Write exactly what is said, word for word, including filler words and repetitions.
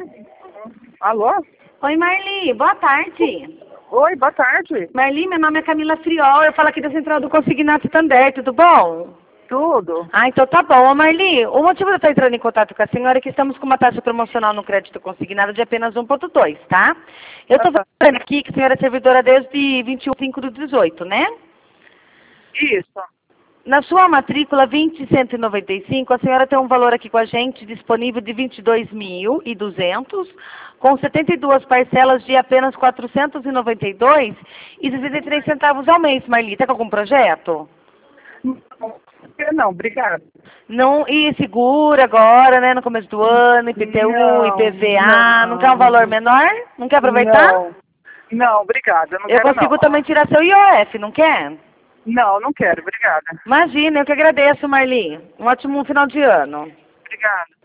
Alô? Oi, Marli, boa tarde. Oi, boa tarde. Marli, meu nome é Camila Friol, eu falo aqui da Central do Consignato Tander, tudo bom? Tudo. Ah, então tá bom. Ô, Marli, o motivo de eu estar entrando em contato com a senhora é que estamos com uma taxa promocional no crédito consignado de apenas um vírgula dois, tá? Eu estou vendo aqui que a senhora é servidora desde vinte e um de cinco de dezoito, né? Isso. Na sua matrícula vinte cento e noventa e cinco, a senhora tem um valor aqui com a gente disponível de vinte e dois mil e duzentos, com setenta e duas parcelas de apenas quatrocentos e noventa e dois e sessenta e três centavos ao mês, Marli. Está com algum projeto? Não, obrigada. Não, e segura agora, né, no começo do ano, I P T U, Não, I P V A, não, não. quer um valor menor? Não quer aproveitar? Não, não, obrigada. Eu não Eu quero, consigo não. também tirar seu I O F, não quer? Não, não quero, obrigada. Imagina, eu que agradeço, Marli. Um ótimo final de ano. Obrigada.